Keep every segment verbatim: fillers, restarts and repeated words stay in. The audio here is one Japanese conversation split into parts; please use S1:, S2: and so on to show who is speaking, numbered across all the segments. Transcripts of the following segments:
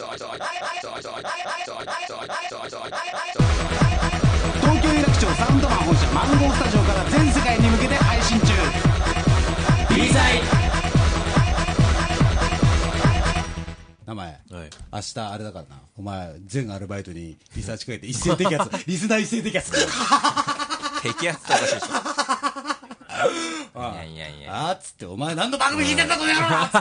S1: 東京有楽町サウンドマン本社マンゴースタジオから全世界に向けて配信中 B 剤名前、はい、明日あれだからな、お前全アルバイトにリサーチかけて一斉摘発リスナー一斉摘発
S2: 摘発とかしいでしょいやいやいや
S1: あーっつってお前何の番組聞いてんだこの野郎っつ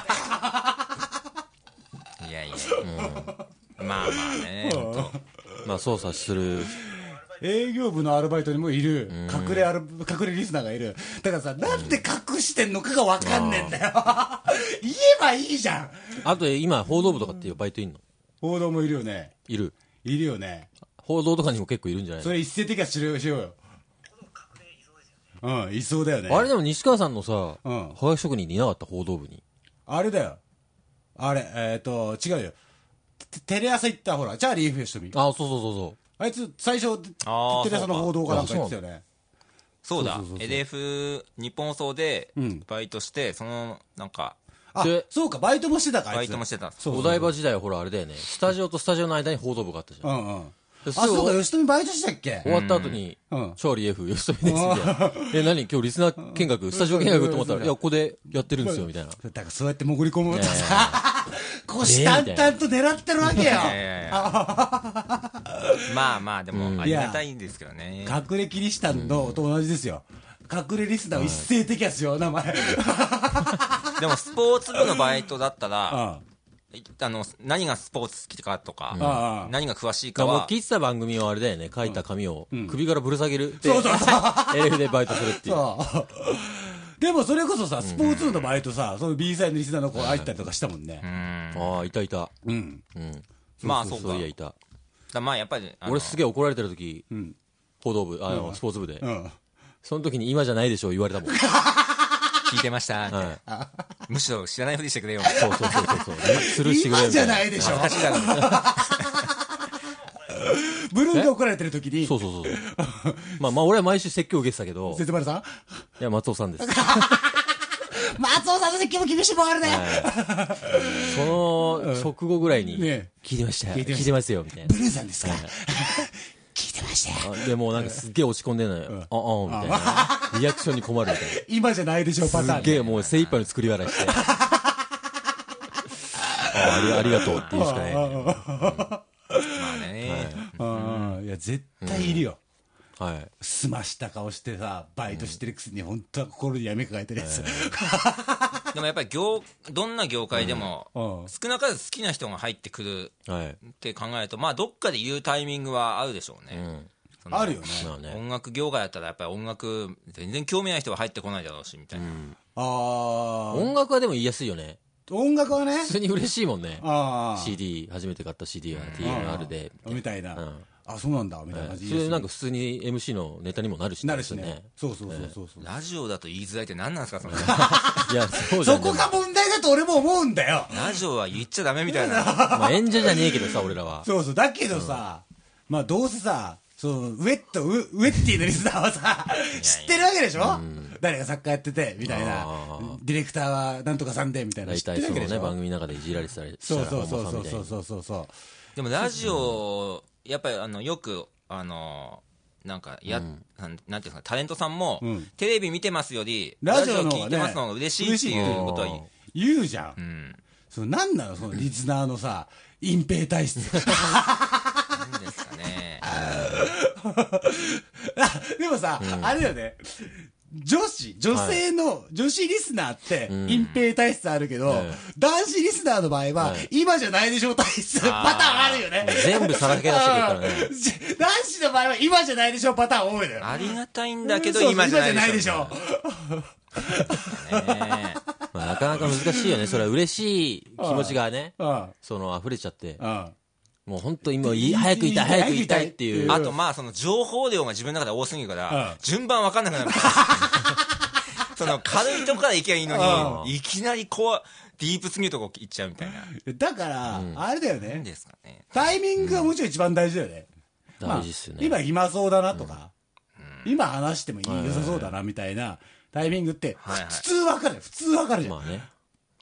S1: って
S2: いやいや、うん、まあまあね
S3: まあ操作する
S1: 営業部のアルバイトにもいる隠れアル隠れリスナーがいる。だからさ、なんで隠してんのかが分かんねえんだよ言えばいいじゃん。
S3: あと今報道部とかっていうバイトいんの？
S1: 報道もいるよね。
S3: いる
S1: いるよね。
S3: 報道とかにも結構いるんじゃないの？
S1: それ一斉摘発しようよ。うん、いそうだよね。
S3: あれでも西川さんのさ、
S1: うん、
S3: はがき職人にいなかった？報道部に
S1: あれだよ、あれえっ、ー、と違うよ、テレ朝行ったほらチャーリー エフ しとみ。
S3: ああそうそうそうそう、
S1: あいつ最初テレ朝の報道かなんか言ってたよね。
S2: そうだ、 エルエフ 日本放送でバイトして、うん、そのなんか
S1: あそうかバイトもしてたか。
S2: バイトもしてた。
S3: お台場時代はほらあれだよね、スタジオとスタジオの間に報道部があったじゃん。うんうん。
S1: あ、そうか、吉富バイトしたっけ？
S3: 終わった後に、うん、チャーリー F 吉富ですみたいな。え、何今日リスナー見学、スタジオ見学と思ったら、いや、ここでやってるんですよ、みたいな。
S1: だからそうやって潜り込むとさ、虎視眈々と狙ってるわけよ。
S2: まあまあ、でも、ありがたいんですけどね。
S1: 隠れキリシタンのと同じですよ。隠れリスナーを一斉摘発よ、名前。
S2: でも、スポーツ部のバイトだったら、あの何がスポーツ好きかとか、うん、何が詳しいかは
S3: 聞いてた番組はあれだよね、書いた紙を首からぶら下げるって、うん、そうそうそうエルエフでバイトするっていう。そう
S1: でもそれこそさ、スポーツのバイトさ、その B サイドのリスナーの子入ったりとかしたもんね。
S3: うん、ああいたいた。うん、
S2: うん、まあそうか、そういやいた。だまあやっぱり
S3: 俺すげえ怒られてる時、うん、報道部あの、うん、スポーツ部で、うん、その時に今じゃないでしょ言われたもん
S2: 聞いてましたって、はい、むしろ知らないふりしてくれよ。
S3: そうそうそうそうスルーしてくれよ。
S1: 今じゃないでしょ。
S2: 恥ずかしいだろ
S1: ブルーンで怒られてる時に。
S3: そうそうそうまあまあ俺は毎週説教受けてたけど。
S1: 節丸さん？い
S3: や松尾さんです
S1: 松尾さんの説教も厳しいもんあるね、
S3: はい、その直後ぐらいに聞いてましたよ、ね、聞いてますよみたいな。
S1: ブルーさんですか、はい聞いてましたよ。
S3: でもなんかすっげえ落ち込んでんのよ、うん、ああみたいなリアクションに困るみたいな
S1: 今じゃないでしょパターン。
S3: すっげえもう精一杯の作り笑いしてああ り, ありがとうって言うしかない、ね、うん、まあ
S1: ね、はい、いや絶対いるよ、
S3: うん、はい、
S1: すました顔してさバイトしてるくせに本当は心に闇抱えてるやつ、
S2: でもやっぱり業どんな業界でも、うん、少なからず好きな人が入ってくるって考えると、まあどっかで言うタイミングはあるでしょうね、
S1: うん、あるよね。
S2: 音楽業界だったらやっぱり音楽全然興味ない人は入ってこないだろうしみたいな、うん、
S3: あ音楽はでも言いやすいよね。
S1: 音楽はね
S3: 普通に嬉しいもんね。あ シーディー 初めて買った シーディー は ティーエムアール で
S1: みたいな、うん、あそうなんだみたいな感じで、
S3: それなんか普通に エムシー のネタにもなるし、ね、
S1: なるしね。そうそうそうそうそう、
S2: ラジオだと言いづらいって何なんですかその
S3: いやそうじゃん、
S1: そこが問題だと俺も思うんだよ。
S2: ラジオは言っちゃダメみたいな
S3: まあ演者じゃねえけどさ俺らは。
S1: そうそうだけどさ、うん、まあどうせさそうウェットウウェッティのリスナーはさ知ってるわけでしょ、うん、誰が作家やっててみたいな、ディレクターはなんとかさんでみたいな知ってるわけでしょ。大体そうね番組の中でいじられてたりしたらそうそうそうそうそうそうそう。
S2: でもラジオやっぱりあのよくあのなんかや、うん、なんていうんですかタレントさんも、うん、テレビ見てますよりラジオ聞いてますのが嬉しいっていうことは
S1: 言うじゃん、うん、そのなんなのそのリスナーのさ隠蔽体質
S2: なんですかね
S1: でもさ、うん、あれだよね女子、女性の、はい、女子リスナーって隠蔽体質あるけど、うん、男子リスナーの場合は、はい、今じゃないでしょう体質パターンあるよね。
S3: 全部さらけ出してくるからね
S1: 男子の場合は今じゃないでしょうパターン多いのよ。
S2: ありがたいんだけど今じゃないでしょう
S3: ねまあ、なかなか難しいよね。それは嬉しい気持ちがねその溢れちゃってもう本当にもう早く言いたい早く言いたいっていう。
S2: あとまあその情報量が自分の中で多すぎるから、うん、順番分かんなくなるその軽いとこから行けばいいのにいきなりこうディープすぎるとこ行っちゃうみたいな。
S1: だから、うん、あれだよね。
S2: いいですかね。
S1: タイミングがもちろん一番大事だよね。
S3: うんまあ、大事っすよね。
S1: 今暇そうだなとか、うん、今話してもいい良さそうだなみたいなタイミングって普通分かる、普通分かるじゃん。まあね。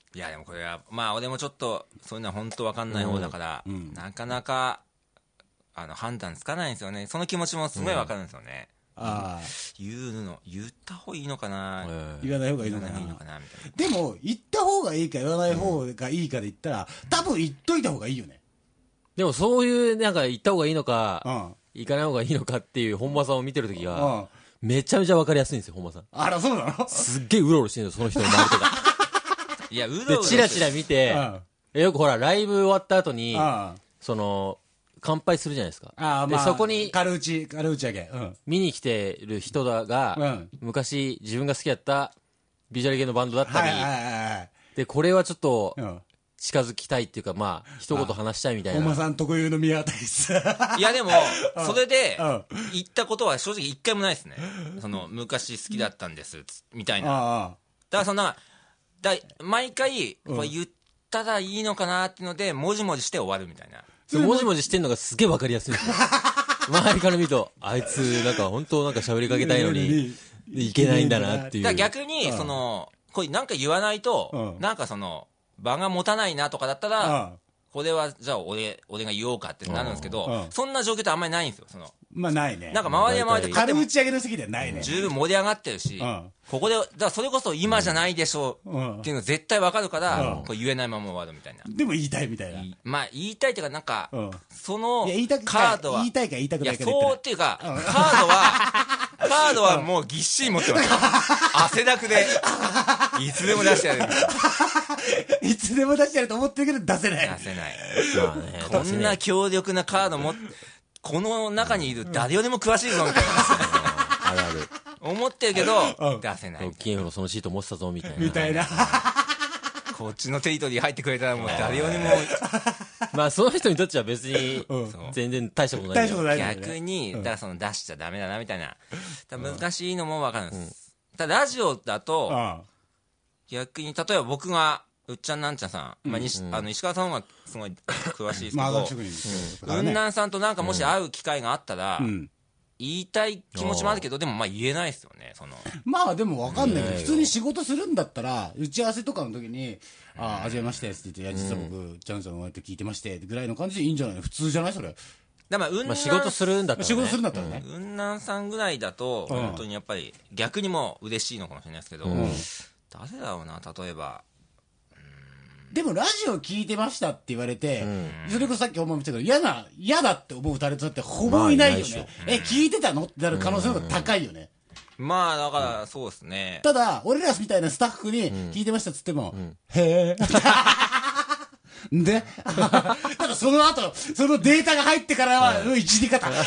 S2: いやでもこれはまあ俺もちょっとそういうのは本当分かんない方だから、うん、なかなかあの判断つかないんですよね。その気持ちもすごい分かるんですよね、うん、あ言うの言った方がいいのかな、
S1: 言わない方がいいのか な, いいのかなみたいな。でも言った方がいいか言わない方がいいかで言ったら、うん、多分言っといた方がいいよね。
S3: でもそういうなんか言った方がいいのか、うん、行かない方がいいのかっていう本間さんを見てるときが、うん、めちゃめちゃ分かりやすいんですよ、本間さん。
S1: あら、そうなの？
S3: すっげえうろうろしてるんですよ、その人の周りとか。
S2: いや、うろうろ
S3: で、チラチラ見て、うん、よくほら、ライブ終わった後に、うん、その、乾杯するじゃないですか。
S1: あ、
S3: で、
S1: まあ、
S3: そこに、
S1: 軽打ち、軽打ち上げ。うん、
S3: 見に来てる人だが、うん、昔自分が好きだったビジュアル系のバンドだったり、はいはいはいはい、で、これはちょっと、うん近づきたいっていうか、まあ、一言話したいみたいな。
S1: 本間さん特有の宮台です。
S2: いや、でも、それで、言ったことは正直一回もないですね。その、昔好きだったんです、みたいな。だからそんな、だ毎回、これ言ったらいいのかなっていうので、もじもじして終わるみたいな。
S3: そもじもじしてんのがすげえわかりやすいんですよ。周りから見ると、あいつ、なんか本当なんか喋りかけたいのに、いけないんだなっていう。
S2: だ逆に、その、これなんか言わないと、なんかその、場が持たないなとかだったら、ああこれはじゃあ俺俺が言おうかってなるんですけど、ああそんな状況ってあんまりないんですよ。その
S1: まあないね。
S2: なんか周りは周りで
S1: 軽打ち上げの席ではないね。
S2: 十分盛り上がってるし、ああここでだからそれこそ今じゃないでしょうっていうの絶対わかるから、これ言えないまま終わるみたいな。
S1: でも言いたいみたいな。
S2: まあ言いたいっていうかなんか、
S1: うん、
S2: そのカードは
S1: 言いたいか言いたくないか。
S2: いやそうっていうか、うん、カードはカードはもうぎっしり持ってます。汗だくでいつでも出してやる。
S1: いつでも出してやると思ってるけど出せない。
S2: 出せない。まあね、こんな強力なカードもこの中にいる誰よりも詳しいぞみたいな。
S3: あるある。
S2: 思ってるけど、うん、出せない。
S3: キングのそのシート持ってたぞみたいな。
S1: みたいな。
S2: こっちのテリトリー入ってくれたらもう誰よりも。
S3: まあその人にとっては別に全然大したことない。
S1: 大したことない。
S2: 逆に、だからその出しちゃダメだなみたいな。難しいのもわかるんです。ただラジオだと、逆に例えば僕が、うっちゃんなんちゃんさん、まあ、西、うん、あの石川さんがすごい詳しいですけど、うん、なんさんとなんかもし会う機会があったら、うん、言いたい気持ちもあるけど、でもまあ言えないですよね、その。
S1: まあでもわかんないけど、普通に仕事するんだったら、打ち合わせとかの時に、ああ、はじめましてって言って、いや、実は僕、ちゃんちゃんの前って聞いてまして、ぐらいの感じでいいんじゃないの？普通じゃないそれ。
S2: だまあ、うん
S3: まあ、仕事するんだったら、ね、
S1: 仕事するんだったらね。
S2: うんなんさんぐらいだと、本当にやっぱり、逆にも嬉しいのかもしれないですけど、うん、誰だろうな、例えば。
S1: でもラジオ聞いてましたって言われて、うん、それこそさっき思いましたけど、嫌な、嫌だって思うタレントだってほぼいないよね。まあ、え、聞いてたのってなる可能性が高いよね。
S2: うん、まあ、だから、そうですね。
S1: ただ、俺らみたいなスタッフに聞いてましたっつっても、うん、へぇ。で、ただその後、そのデータが入ってからは、うん、いじり方。いやい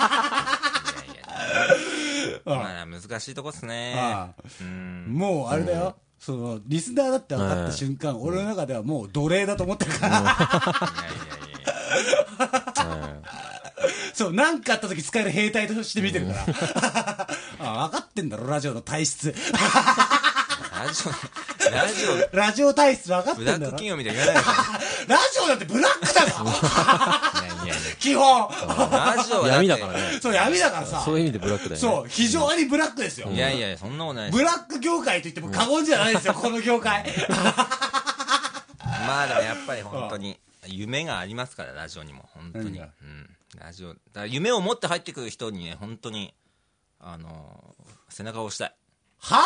S2: やまあ、難しいとこっすね。ああ
S1: うん、もう、あれだよ。そのリスナーだって分かった瞬間、俺の中ではもう奴隷だと思ってるから、いやいやいやそう、なんかあった時使える兵隊として見てるからあ、分かってんだろラジオの体質
S2: ラジオラジオ
S1: ラジオ体質分かってんだろ。
S2: ブラック企業みたいに言わないで
S1: ラジオだってブラックだぞいやいやいや基本
S3: ラジオ闇だからね。
S1: そう闇だからさ。
S3: そういう意味でブラックだよね。
S1: そう非常にブラックですよ。
S2: いやいやそんなことないです。
S1: ブラック業界と言っても過言じゃないですよ、うん、この業界
S2: まあでもやっぱり本当に夢がありますからラジオにも本当に、うん、ラジオだから夢を持って入ってくる人にね本当にあのー、背中を押したい。
S1: は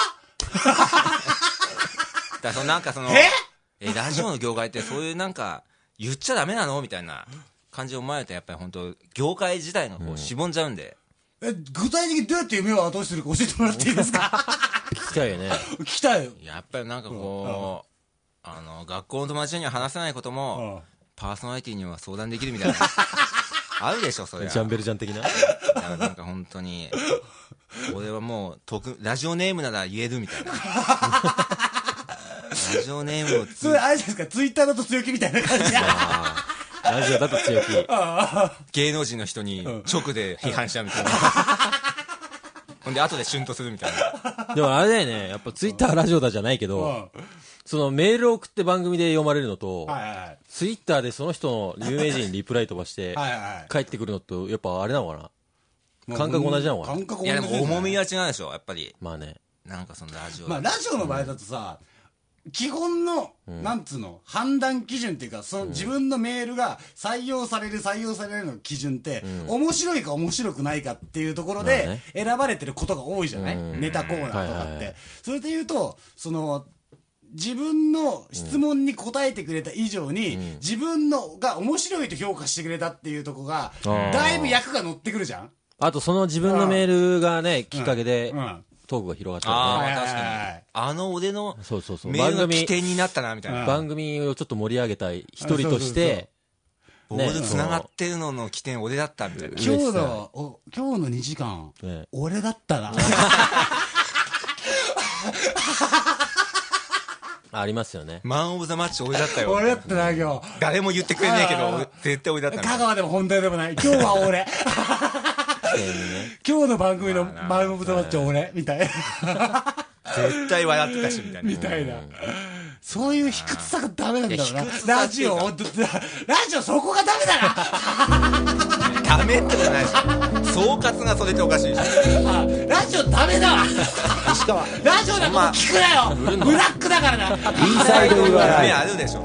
S2: だそのなんかその
S1: え
S2: えラジオの業界ってそういうなんか言っちゃダメなのみたいな感じを思われてやっぱり本当業界自体がこうしぼんじゃうんで、
S1: うん、え具体的にどうやって夢を後押しするか教えてもらっていいですか
S3: 聞きたいよね。
S1: 聞きたいよ。
S2: やっぱりなんかこう、うん、あの学校の友達には話せないことも、うん、パーソナリティには相談できるみたいなあるでしょそれ。
S3: ジャンベルジャン的な
S2: なんか本当に俺はもう特ラジオネームなら言えるみたいなラジオネームをつ
S1: それあれですかツイッターだと強気みたいな感じ
S3: ラジオだと強気
S2: 芸能人の人に直で批判しちゃうみたいなほんで後でシュンとするみたい
S3: な。でもあれだよねやっぱツイッターラジオだじゃないけどそのメールを送って番組で読まれるのと、はいはいはい、ツイッターでその人の有名人にリプライ飛ばして帰ってくるのとやっぱあれなのかな感覚同じなのかな。
S2: いやでも重みは違うでしょやっぱり。
S3: まあね
S2: なんかそのラジオ
S1: まあラジオの場合だとさ、 基本の、うん、なんつうの、判断基準っていうか、その自分のメールが採用される、採用されるの基準って、うん、面白いか面白くないかっていうところで、選ばれてることが多いじゃない、うん、ネタコーナーとかって。はいはいはい、それで言うと、その、自分の質問に答えてくれた以上に、うん、自分のが面白いと評価してくれたっていうところが、だいぶ役が乗ってくるじゃん。
S3: あと、その自分のメールがね、きっかけで、うんうんトークが広がったよね。
S2: ああ、確かに。あの俺のメールの起点になったな、みたいな。
S3: 番組をちょっと盛り上げたい一人として、
S2: ボール繋がってるのの起点俺だった、みたいな。
S1: 今日の、今日のにじかん、俺だったな。
S3: ありますよね。
S2: マンオブザマッチ俺だったよ。
S1: 俺だったな、今日。
S2: 誰も言ってくれねえけど、絶対俺だった。
S1: 香川でも本題でもない。今日は俺。今日の番組のマンオブザマッチ俺みたいな。
S2: 絶対笑ってたし、みたいな。
S1: みたいな。そういう卑屈さがダメなんだろうな。ラジオ、ラジオそこがダメだ
S2: な。ダメってことないし。総括がそれっておかしいし。
S1: ラジオダメだわ。石川。ラジオなんか聞くなよ。ブラックだからな。
S3: B サイド言わない。
S2: あるでしょ。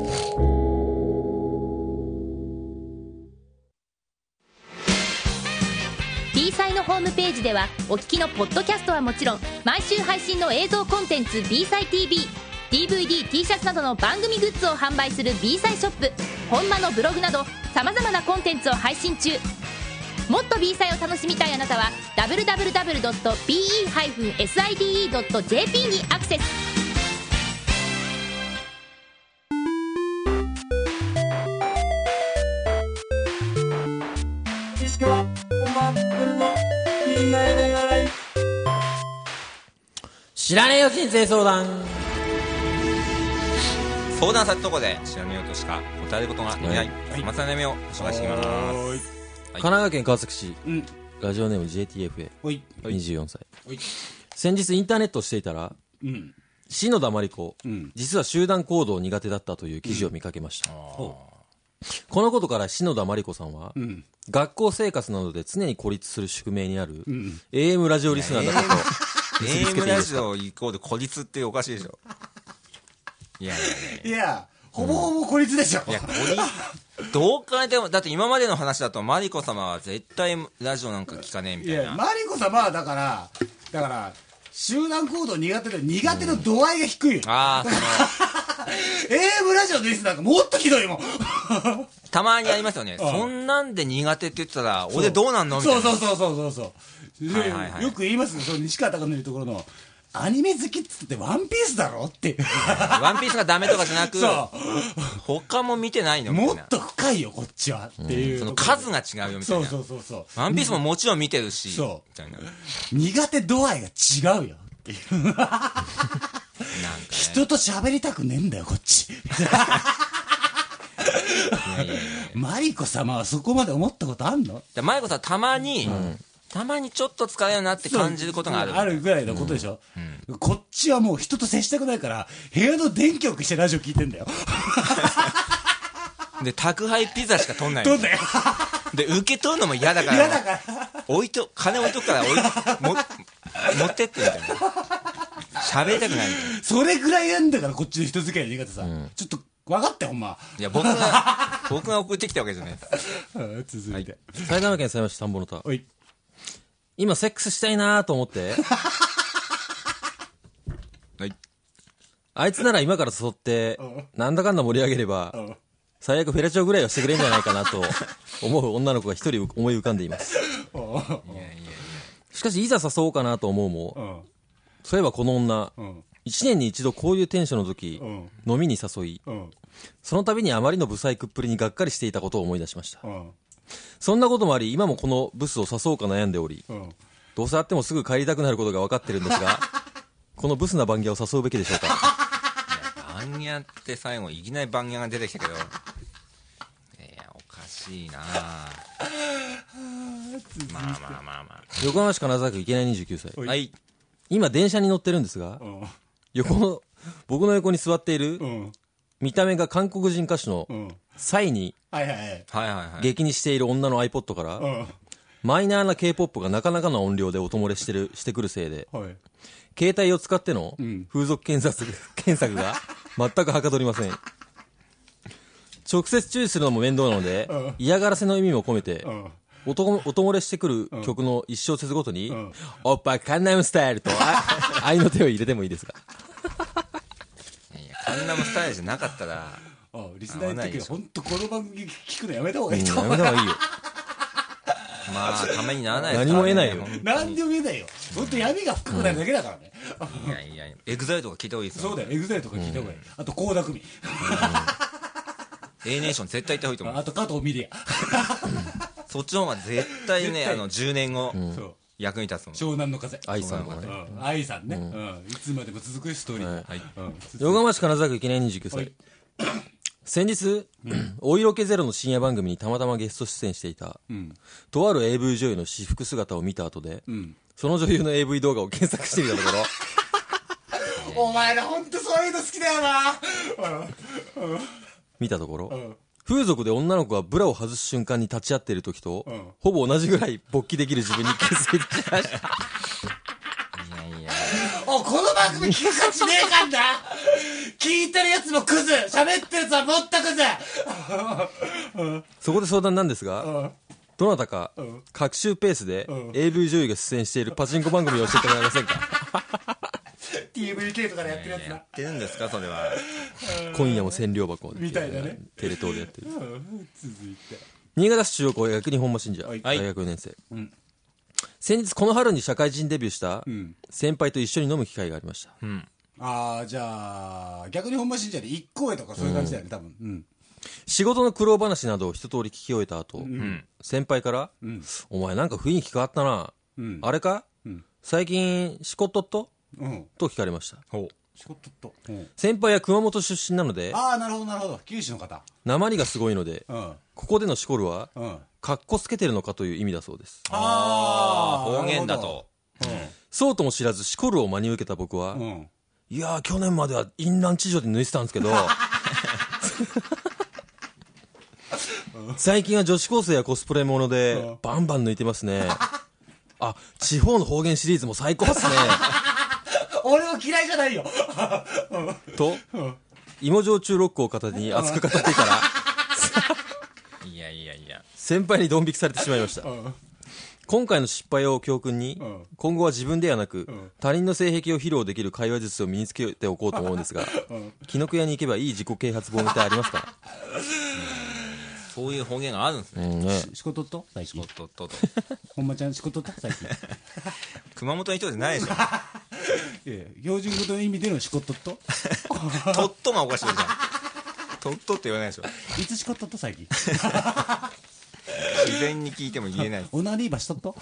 S4: B サイのホームページではお聞きのポッドキャストはもちろん毎週配信の映像コンテンツ B サイ ティーブイ、ディーブイディー、T シャツなどの番組グッズを販売する B サイショップ、本間のブログなどさまざまなコンテンツを配信中。もっと B サイを楽しみたいあなたは ダブリューダブリューダブリュードットビーイーハイフンエスアイディーイードットジェーピー にアクセス。
S3: 知らねえよ人生相談。
S2: 相談されたところで知らねえよとしか答えることができない松田悩みを紹介していきます。
S3: 神奈川県川崎市、うん、ラジオネーム ジェーティーエフエー にじゅうよんさい。先日インターネットをしていたら、うん、篠田麻里子、うん、実は集団行動苦手だったという記事を見かけました。うん、このことから篠田麻里子さんは、うん、学校生活などで常に孤立する宿命にある、うん、エーエム ラジオリスナーだったと。
S2: エーエム ラジオイコール孤立っておかしいでしょ。いやいやい
S1: やいや、ほぼほぼ孤立でしょ。
S2: いや、孤立。どう考えても、だって今までの話だと、マリコ様は絶対ラジオなんか聞かねえみたいな。いや、
S1: マリコ様はだから、だから、集団行動苦手で、苦手の度合いが低いよ。うん、ああ、その。エーエム ラジオのリスなんかもっとひどいもん。
S2: たまにありますよね。そんなんで苦手って言ってたら、俺どうなんのみたいな。
S1: そうそうそうそうそう。はいはいはい、よく言いますね、その西川貴教のところのアニメ好きっつってワンピースだろって
S2: ワンピースがダメとかじゃなくそう他も見てないのみたいな。
S1: もっと深いよこっちはっていう、うん、
S2: その数が違うよみたいな。
S1: そうそうそうそう
S2: ワンピースももちろん見てるし
S1: そう
S2: みたいな。
S1: 苦手度合いが違うよっていうなんか、ね、人と喋りたくねえんだよこっちマリコ様はそこまで思ったことあんの？
S2: マリコさんたまに、うん、たまにちょっと疲れるなって感じることがある。
S1: あるぐらいのことでしょ、うんうん、こっちはもう人と接したくないから、部屋の電気を消してラジオ聞いてんだよ。
S2: で、宅配ピザしか取んない。
S1: 取んだよ。
S2: で、受け取るのも嫌だから。
S1: 嫌だから。
S2: 置いと、金置いとくから置いも、持ってってみたいな。喋りたくないみたいな。
S1: それぐらいなんだから、こっちの人付き合いの言い方さ。うん、ちょっと、分かってほんま。
S2: いや、僕が、僕が送ってきたわけじゃない
S1: です。続いて。
S3: 埼玉県狭山市田んぼの田。今、セックスしたいなと思って。
S2: はい。
S3: あいつなら今から誘って、なんだかんだ盛り上げれば、最悪フェラチオぐらいはしてくれんじゃないかなと思う女の子が一人思い浮かんでいます。しかし、いざ誘おうかなと思うも、そういえばこの女、一年に一度こういうテンションの時、飲みに誘い、その度にあまりのブサイクっぷりにがっかりしていたことを思い出しました。そんなこともあり、今もこのブスを誘おうか悩んでおり、どうせ会ってもすぐ帰りたくなることが分かってるんですが、このブスなバンギャを誘うべきでしょうか。
S2: バンギャって最後いきなりバンギャが出てきたけど、いやおかしいなあまあまあまあまあ。
S3: 横浜市金沢区池内にじゅうきゅうさい。
S2: はい。
S3: 今電車に乗ってるんですが、横の僕の横に座っている、見た目が韓国人歌手のサイに激似している女の iPod から、 マイナーな K-ポップ がなかなかの音量で音漏れしてるしてくるせいで、はい、携帯を使っての風俗検索、うん、検索が全くはかどりません。直接注意するのも面倒なので、うん、嫌がらせの意味も込めて、うん、音, 音漏れしてくる曲の一小節ごとに、うん、おっぱいカンナムスタイルと愛の手を入れてもいいですか。
S2: いやカンナムスタイルじゃなかったら
S1: あリスナーの時は本当この番組聞くのやめた方がいいと思う、
S3: うん、やめた方がいいよ。
S2: まあためにならないです
S3: から、ね、何も得ないよ。
S1: 何でも言えないよ。本当闇が深くなるだけだからね、
S2: うん、いやいやエグザイルとか聞いた方がいいですよ。
S1: そうだよエグザイルとか聞いた方がいい、うん、あと倖田來未、
S2: うん、A ネーション絶対行った方がいいと思う。
S1: あと加藤ミリア
S2: そっちの方が絶対ねあのじゅうねんご、うん、役に立つの。
S1: 湘南の風
S3: 愛さんとかね、
S1: 愛さんね、うんうん、いつまでも続くストーリー、はい
S3: うん、横浜市金沢区記念にじゅうきゅうさい、先日、うん、お色気ゼロの深夜番組にたまたまゲスト出演していた、うん、とある エーブイ 女優の私服姿を見た後で、うん、その女優の エーブイ 動画を検索してみたとこ
S1: ろお前ら本当そういうの好きだよな
S3: 見たところ、うん、風俗で女の子がブラを外す瞬間に立ち会っている時と、うん、ほぼ同じぐらい勃起できる自分に気づいてしまいました。い
S1: やいやおこの番組聞く価値ねえかんだ聞いてるやつもクズ、喋ってるやつはもっとク
S3: ズそこで相談なんですが、うん、どなたか、うん、各週ペースで、うん、エーブイ 女優が出演しているパチンコ番組を教えてもらえませんか。
S1: ティーブイケー とかでやってるやつな。
S2: やってるんですかそれは。
S3: 今夜も千両箱
S1: みたいなね、
S3: テレ東でやってる、うん、
S1: 続いて
S3: 新潟市中央校薬日本間信者、はい、大学よねん生、うん、先日この春に社会人デビューした先輩と一緒に飲む機会がありました、うん、
S1: ああじゃあ逆に本間信者で一個上とかそういう感じだよね、うん、多分、うん、
S3: 仕事の苦労話などを一通り聞き終えた後、うん、先輩から、うん、お前なんか雰囲気変わったな、うん、あれか、うん、最近しこっとっと、うん、と聞かれました。
S1: ほうしこっとっと、うん、
S3: 先輩は熊本出身なので、
S1: ああなるほどなるほど、九州の方、
S3: 訛りがすごいので、うん、ここでのしこるは、うん、かっこつけてるのかという意味だそうです。
S2: ああ方言だと、
S3: うん、そうとも知らずしこるを真に受けた僕は、うん、いやー去年までは淫乱地上で抜いてたんですけど最近は女子高生やコスプレものでバンバン抜いてますね。あ、地方の方言シリーズも最高っすね。
S1: 俺も嫌いじゃないよ。
S3: と、芋焼酎ロックを片手に熱く語っていたら
S2: いやいやいや
S3: 先輩にドン引きされてしまいました。今回の失敗を教訓に、今後は自分ではなく、他人の性癖を披露できる会話術を身につけておこうと思うんですが、紀ノ国屋に行けばいい自己啓発本みたいありますか？
S2: そういう方言があるんですね。
S3: うんね、
S1: しことっと最近。
S2: しことっとと。
S1: ほんまちゃんしことっと最近。
S2: 熊本の人じゃないでしょ。
S1: いやいや標準語の意味でのしことっと。
S2: とっとがおかしいじゃん。とっとって言わないでしょ。
S1: いつしことっと最近。
S2: 自然に聞いても言えない。
S1: オナニーバしとっと。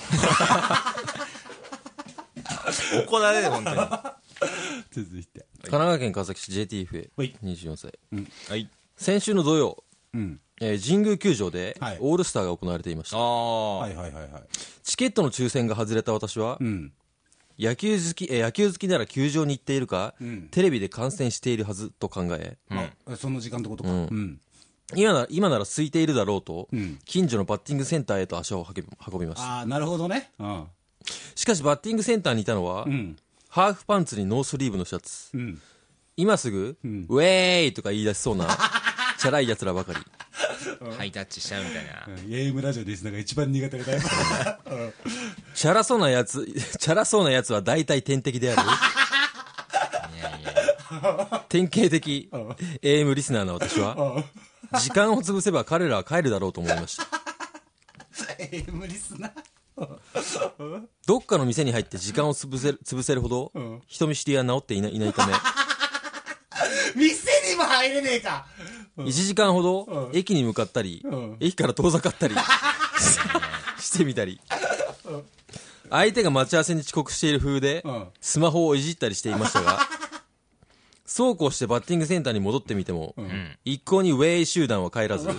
S2: 怒られる本当に。
S1: 続いて。
S3: 神奈川県川崎市 ジェーティーエフエー、にじゅうよんさい、うんはい、先週の土曜、うんえー、神宮球場でオールスターが行われていました、
S1: はい、はいはいはいはい。
S3: チケットの抽選が外れた私は、うん、野球好き、えー、野球好きなら球場に行っているか、うん、テレビで観戦しているはずと考え、
S1: うん、その時間ってことか、うんうん、
S3: 今なら今なら空いているだろうと、うん、近所のバッティングセンターへと足を運びました。
S1: ああなるほどね、うん、
S3: しかしバッティングセンターにいたのは、うん、ハーフパンツにノースリーブのシャツ、うん、今すぐ、うん、ウェーイとか言い出しそうなチャラい奴らばかり。
S2: ハイタッチしちゃうみたいな、
S1: うん、エーエム ラジオですなんか一番苦手なタイプ。
S3: チャラそうなやつチャラそうなやつは大体天敵である。いやいや典型的 エーエム リスナーの私は時間を潰せば彼らは帰るだろうと思いました。
S1: エーエム リスナ
S3: ーどっかの店に入って時間を潰せる、潰せるほど、うん、人見知りは治っていない、いないため
S1: 店にも入れねえか、
S3: うん、いちじかんほど、うん、駅に向かったり、うん、駅から遠ざかったりしてみたり、うん、相手が待ち合わせに遅刻している風で、うん、スマホをいじったりしていましたがそうこうしてバッティングセンターに戻ってみても、うん、一向にウェイ集団は帰らずウ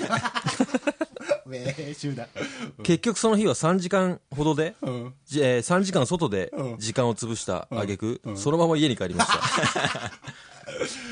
S1: ェイ集団、
S3: うん、結局その日はさんじかんほどで、うんえー、さんじかん外で時間を潰した挙句、うんうん、そのまま家に帰りました。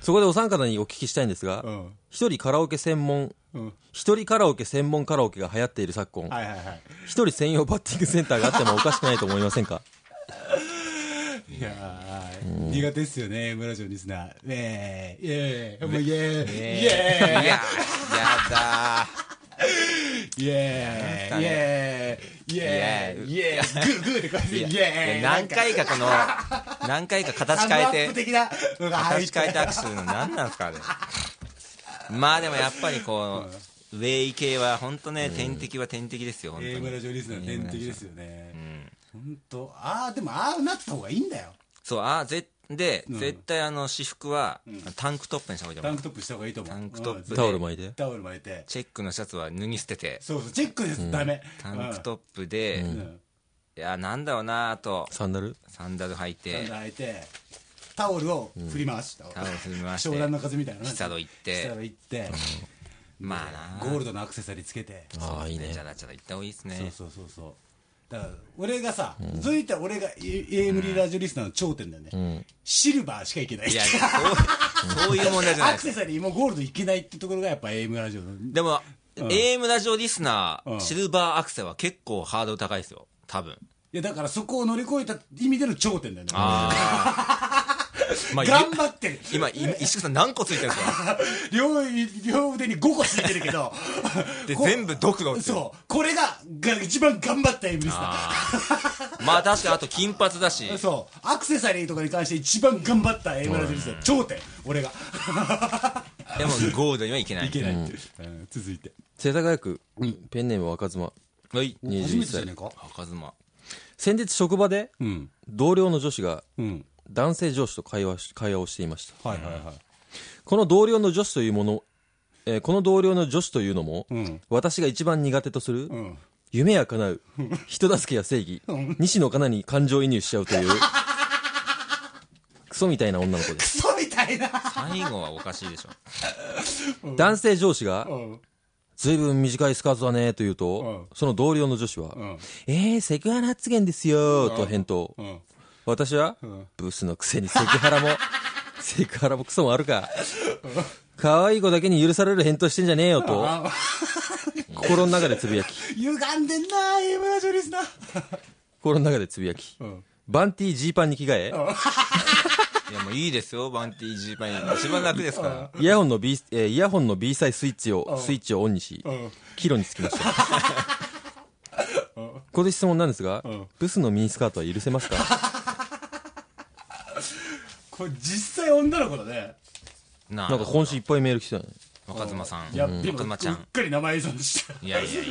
S3: そこでお三方にお聞きしたいんですが、一、うん、人カラオケ専門一、うん、人カラオケ専門カラオケが流行っている昨今、はいはいはい、一人専用バッティングセンターがあってもおかしくないと思いませんか？
S1: いやー、苦手ですよね、エーエムラジオリスナー。ねえ、イエーイ、もうイエーイ、イエーイ、いや、
S2: やだ
S1: ー、イエーイ、イエーイ、イエーイ、イエーイ、グーグーでこうやって、イエーイ。
S2: 何回かこの、何回か形変えて、形変えて握手するの何なんですかね。まあでもやっぱりこう、ウェイ系は本当ね、天敵は天敵ですよ、本当に。
S1: エーエムラジオリスナー天敵ですよね。本当、ああ、でもああなった方がいいんだよ。
S2: そう、ああ、ぜで、うん、絶対あの私服は、うん、タンクトップにした方がいいと思う。
S1: タンクトップした方がいいと思う。
S2: タンクトップで
S3: タオル巻いて
S1: タオル巻いて
S2: チェックのシャツは脱ぎ捨てて、
S1: そうそう、チェックです、うん、ダメ。
S2: タンクトップで、うん、いやなんだろうな、あと
S3: サンダル
S2: サンダル履いて
S1: サンダル履いてタオルを振り回した、うん、
S2: タオル振り回して
S1: 湘南の風みたいな
S2: シサロ行って
S1: シサロ行って、うん、まあなゴールドのアクセサリーつけて、
S2: ああいいね、じゃらじゃら行った方がいいですね。
S1: そうそうそうそう、だから俺がさ、うん、そういった俺が エーエム ラジオリスナーの頂点だよね、うん、シルバーしかいけない。いや
S2: そうそういう問題じゃない
S1: アクセサリーもゴールドいけないってところがやっぱ エーエム ラジオの
S2: でも、うん、エーエム ラジオリスナー、うん、シルバーアクセは結構ハードル高いですよ多分。
S1: いやだからそこを乗り越えた意味での頂点だよね。あまあ、頑張ってる。
S2: 今石塚さん何個ついてるんですか？
S1: 両, 両腕にごこついてるけど
S2: で全部ドクロって。
S1: そうこれがが一番頑張った エーエム リスナ
S2: ー。まあ確かにあと金髪だし
S1: そうアクセサリーとかに関して一番頑張った エーエム ラジオリスナー、頂点俺が
S2: でもゴールドにはいけない
S1: いけないって、うん、続いて
S3: 世田谷区、うん、ペンネーム若妻、
S2: はい、
S1: にじゅういっさい。
S2: 若妻。
S3: 先日職場で、うん、同僚の女子が、
S1: うん
S3: 男性上司と会話し会話をしていました。
S1: はいはいはい。
S3: この同僚の女子というもの、えー、この同僚の女子というのも、うん、私が一番苦手とする、うん、夢や叶う人助けや正義、うん、西野カナに感情移入しちゃうというクソみたいな女の子です。
S1: クソみたいな。
S2: 最後はおかしいでしょ。
S3: 男性上司が、ずいぶん短いスカートだねと言うと、その同僚の女子は、えー、セクハラ発言ですよと返答。私は、うん、ブスのくせにセクハラもセクハラもクソもあるか、可愛い子だけに許される返答してんじゃねえよと心の中でつぶやき、
S1: 歪んでんな エーエム ラジオリスナー
S3: 心の中でつぶやき、うん、バンティージーパンに着替え、うん、
S2: いやもういいですよバンティージーパン一番楽ですから
S3: イヤホンの B、えー、イヤホンの B サイスイッチをスイッチをオンにし、帰路につきましたここで質問なんですが、ブスのミニスカートは許せますか？
S1: これ実際女の子だね。
S3: な, なんか今週いっぱいメール来てたね。
S2: 若妻さん、
S1: いや、うん、若妻ちゃんうっかり名前依存した。
S2: いやいやいや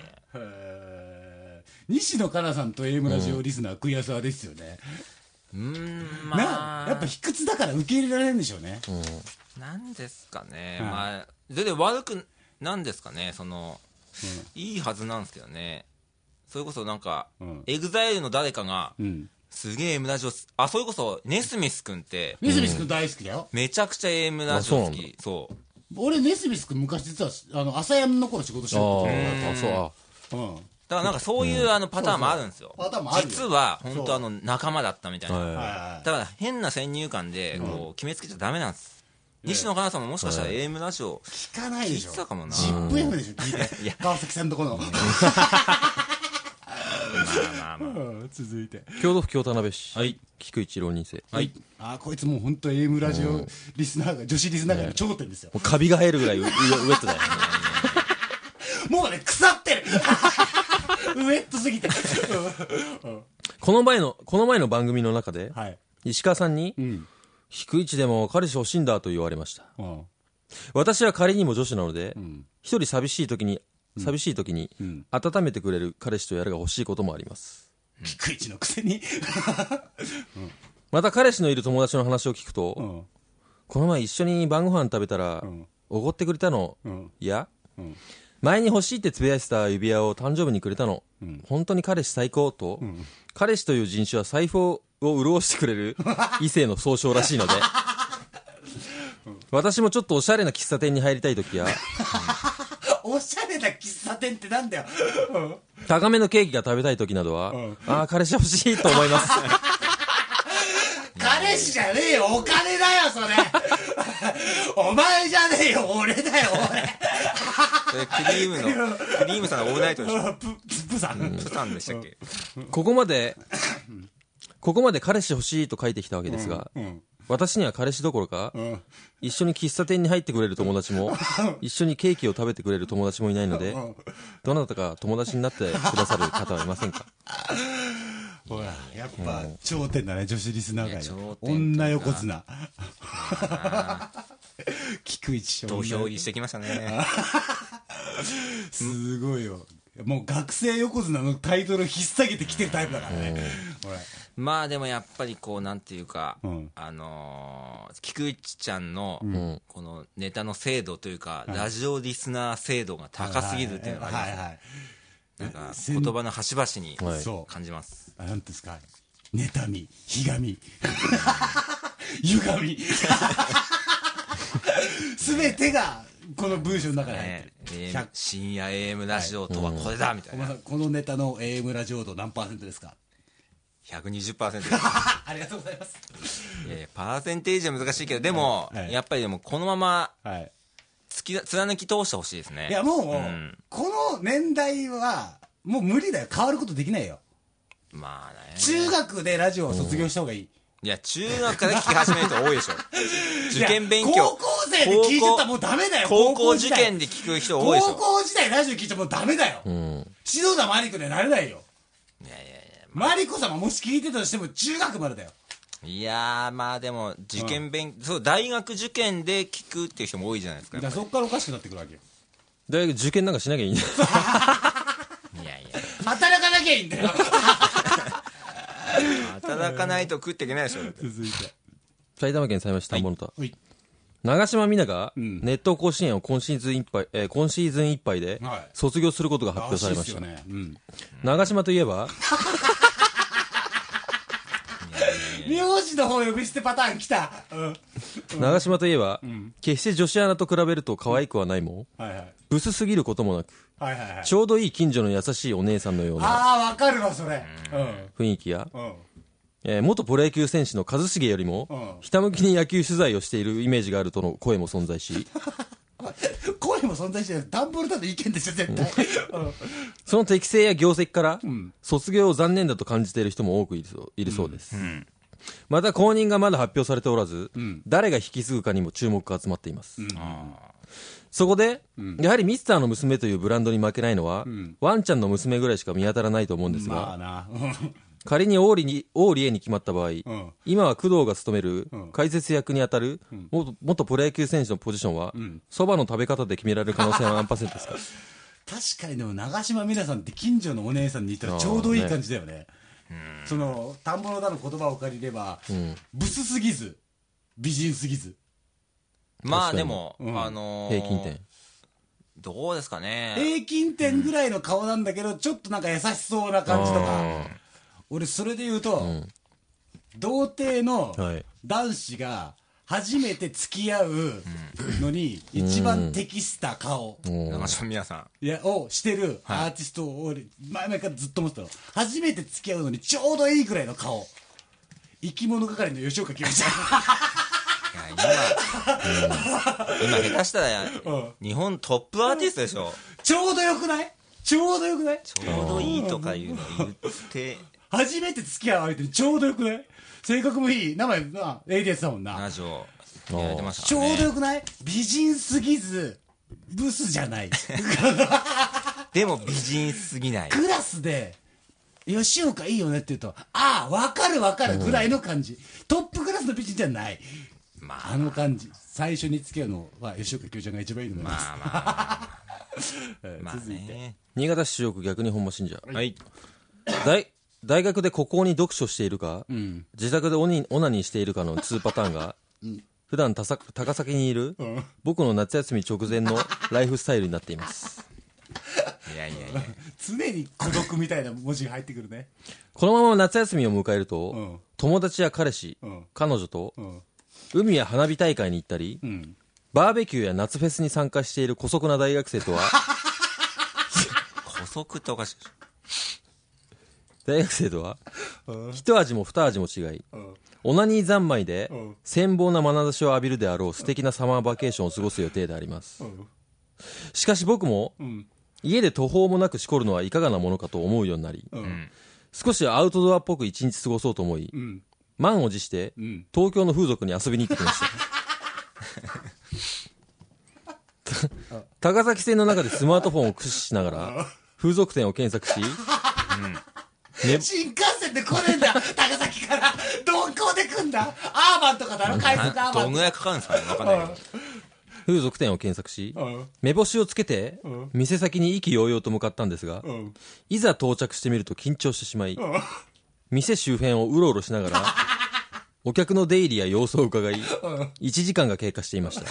S1: 西野カナさんと エーエム ラジオリスナー食い合わせはですよね。
S2: うーん、まあ
S1: やっぱ卑屈だから受け入れられるんでしょうね。
S2: うん、なんですかね、はい、まあ全然悪くなんですかね、その、うん、いいはずなんですけどね。それこそなんか、うん、エグザイルの誰かが、うん、すげえ エーエム ラジオ、あ、それこそネスミス君って
S1: ネスミス君大好きだよ。
S2: めちゃくちゃ エーエム ラジオ好き。そう。
S1: 俺ネスミス君昔実はあの朝やんの頃仕事してた。
S3: あそう。
S2: うん。だからなんかそういう、うん、あのパターンもあるんですよ。
S1: パターンもあるよ。
S2: 実は本当あの仲間だったみたいな。だから変な先入観でこう決めつけちゃダメなんです。うん、西野カナさんももしかしたら エーエム ラジオ
S1: 聞かないでしょ。
S2: 聞いてたかもな。
S1: ジップ エム でしょ聞いて。いや川崎さんとこの。
S2: まあまあまあ、
S1: 続いて
S3: 京都府京田辺市、はい、菊一浪人生、
S1: はい、あこいつもう本当 エーエム ラジオリスナーが女子リスナーが頂点ですよ。
S3: もうカビが生えるぐらいウエットだよ
S1: もうね腐ってるウエットすぎて
S3: この前のこの前の番組の中で、
S1: はい、
S3: 石川さんに、うん、菊一でも彼氏欲しいんだと言われました、うん、私は仮にも女子なので、うん、一人寂しい時に寂しい時に、うん、温めてくれる彼氏とやらが欲しいこともあります。
S1: 菊一のくせに、
S3: うん、また彼氏のいる友達の話を聞くと、うん、この前一緒に晩ご飯食べたらおご、うん、ってくれたの、うん、いや、うん、前に欲しいってつぶやいてた指輪を誕生日にくれたの、うん、本当に彼氏最高と、うん、彼氏という人種は財布を潤してくれる異性の総称らしいので私もちょっとおしゃれな喫茶店に入りたい時や
S1: おしゃれな喫茶店ってなんだよ
S3: 高めのケーキが食べたい時などは、うん、ああ彼氏欲しいと思います
S1: 彼氏じゃねえよお金だよそれお前じゃねえよ、俺だよ、俺。
S2: それクリームの、クリームさんのオールナイトでしょ。
S1: プ、プさん。
S2: プさんでしたっけ。
S3: ここまで、ここまで彼氏欲しいと書いてきたわけですが、うんうん、私には彼氏どころか、うん、一緒に喫茶店に入ってくれる友達も、一緒にケーキを食べてくれる友達もいないので、どなたか友達になってくださる方はいませんか？
S1: ほら、やっぱ、うん、頂点だね、女子リスナー界の。女横綱。菊一翔。
S2: 投票入りしてきましたね。
S1: すごいよ。もう学生横綱のタイトル引っ提げてきてるタイプだからね。
S2: まあでもやっぱりこうなんていうか、うん、あのー、菊池ちゃんのこのネタの精度というか、うん、ラジオリスナー精度が高すぎるっていうのがあります、ね。はいはいはい、なんか言葉の端々に感じます。
S1: はい、なんですか、妬み、ひがみ、ゆがみ、すべてがこの文章の中に入ってる、
S2: ね、深夜 エーエム ラジオとはこれだみたいな、うん、
S1: このネタの エーエム ラジオ度何パーセントですか？
S2: ひゃくにじゅっパーセント
S1: ありがとうございます。
S2: いやいやパーセンテージは難しいけど、でも、はいはい、やっぱりでもこのまま突き貫き通してほしいですね。
S1: いやもう、うん、この年代はもう無理だよ、変わることできないよ。
S2: まあね、
S1: 中学でラジオを卒業した方がいい。
S2: いや中学から聞き始める人多いでしょ。受験勉強、
S1: 高校生で聞いてたらもうダメだよ。
S2: 高校受験で聞く人多いでしょ。
S1: 高校時代ラジオ聞いてもうダメだよ、うん、篠田麻里子にはなれないよ。いやいやいや、まあ、麻里子様もし聞いてたとしても中学までだよ。
S2: いやーまあでも受験勉、うん、そう大学受験で聞くっていう人も多いじゃないですか。
S1: だからそっからおかしくなってくるわけよ。
S3: 大学受験なんかしなきゃいいんだよ。
S2: いやいや
S1: 働かなきゃいいんだよ。
S2: 働かないと食っていけないでしょ。
S1: 続いて
S3: 埼玉県狭山市田んぼの田、はい、長島みなが熱湯甲子園を今シーズンいっぱい、えー、今シーズンいっぱいで卒業することが発表されました、ね、うん、長島といえば
S1: 名字の方呼び捨てパターン来た、うん、
S3: 長島といえば、うん、決して女子アナと比べると可愛くはないも、うん、はいはい、ブスすぎることもなく、はいはいはい、ちょうどいい近所の優しいお姉さんのような、
S1: ああわかるわそれ、
S3: うん、雰囲気や、うん、えー、元プロ野球選手の一茂よりも、うん、ひたむきに野球取材をしているイメージがあるとの声も存在し
S1: 声も存在してる、ダンボールだと意見でしょ絶対、うん、
S3: その適性や業績から、うん、卒業を残念だと感じている人も多くいるそう、いるそうです、うんうん、また後任がまだ発表されておらず、うん、誰が引き継ぐかにも注目が集まっています、うん、そこで、うん、やはりミスターの娘というブランドに負けないのは、うん、ワンちゃんの娘ぐらいしか見当たらないと思うんですが、まあな仮に王利に王利へに決まった場合、うん、今は工藤が務める解説役に当たる、うん、元, 元プロ野球選手のポジションはそば、うん、の食べ方で決められる可能性は何パーセントですか？
S1: 確かにでも長島みなさんって近所のお姉さんに言ったらちょうどいい感じだよね。その田んぼの田の言葉を借りれば、うん、ブスすぎず美人すぎず、
S2: まあでも、うん、あの
S3: ー、平均点
S2: どうですかね、
S1: 平均点ぐらいの顔なんだけど、うん、ちょっとなんか優しそうな感じとか。俺それで言うと、うん、童貞の男子が初めて付き合うのに一番適した顔、
S2: 長島みなさ
S1: んいやをしてるアーティストを俺前々からずっと思ってたの。初めて付き合うのにちょうどいいくらいの顔、生き物係の吉岡清ちゃん。
S2: 今、うん、今下手したら、うん、日本トップアーティストでしょ。
S1: ちょうどよくない？ちょうどよくない？
S2: ちょうどいいとかいうの言って
S1: 初めて付き合う相手にちょうどよくない？性格もいい、名前なエイリアスだもんな。
S2: ラジオやってましたね。
S1: ちょうどよくない？美人すぎずブスじゃない。
S2: でも美人すぎない。
S1: クラスで吉岡いいよねって言うと、ああ分かる分かるぐらいの感じ、うん、トップクラスの美人じゃない、まあ、あの感じ。最初に付き合うのは吉岡京ちゃんが一番いいと思います。まあまあ
S3: まあ続いて、ね、新潟市主翼逆に本間信者、はい、大, 大学で孤高に読書しているか、うん、自宅でオニオナニーしているかのにパターンが、うん、普段たさ高崎にいる、うん、僕の夏休み直前のライフスタイルになっています。
S2: いやいやいや
S1: 常に孤独みたいな文字が入ってくるね。
S3: このまま夏休みを迎えると、うん、友達や彼氏、うん、彼女と、うん、海や花火大会に行ったり、うん、バーベキューや夏フェスに参加している姑息な大学生とは
S2: 姑息っておかしい。
S3: 大学生とは一味も二味も違い、 オナニー三昧で羨望な眼差しを浴びるであろう素敵なサマーバケーションを過ごす予定であります。しかし僕も家で途方もなくしこるのはいかがなものかと思うようになり、少しアウトドアっぽく一日過ごそうと思い、満を持して東京の風俗に遊びに行ってきました高崎線の中でスマートフォンを駆使しながら風俗店を検索し、
S1: ね、新幹線で来ねえんだ高崎からどこで来んだアーバンとかだろ快速アーバン
S2: どんぐらいかかるんですかね分かんないけど
S3: 風俗店を検索し目星をつけて店先に意気揚々と向かったんですが、いざ到着してみると緊張してしまい、店周辺をうろうろしながらお客の出入りや様子を伺いいちじかんが経過していました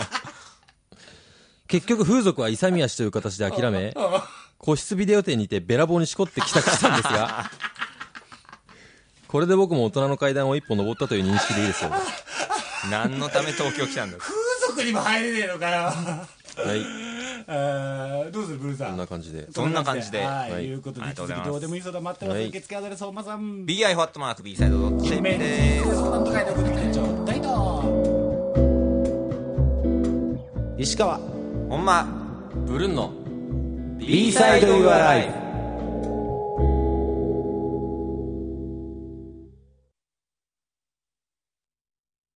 S3: 結局風俗は勇み足という形で諦め、個室ビデオ店にてべらぼうにしこって帰宅したんですが、これで僕も大人の階段を一歩登ったという認識でいいですよ。
S2: 何のため東京来たんだ。
S1: 風俗にも入れねえのかよ。はい。
S3: あ
S1: どうするブルーさん。
S3: そんな感じで。
S2: そんな感じで。
S1: はい。ということで、引き続きどうでもいいそうだ待ってます。受付アドレス本間さん。
S2: ビーアイ ファットマーク B サイドドット ジェーピー でーす。
S1: そんなの書いて送ってきてちょうだいと。
S2: 石川。本間。
S3: ブルンの
S2: B サイド ユアライフ。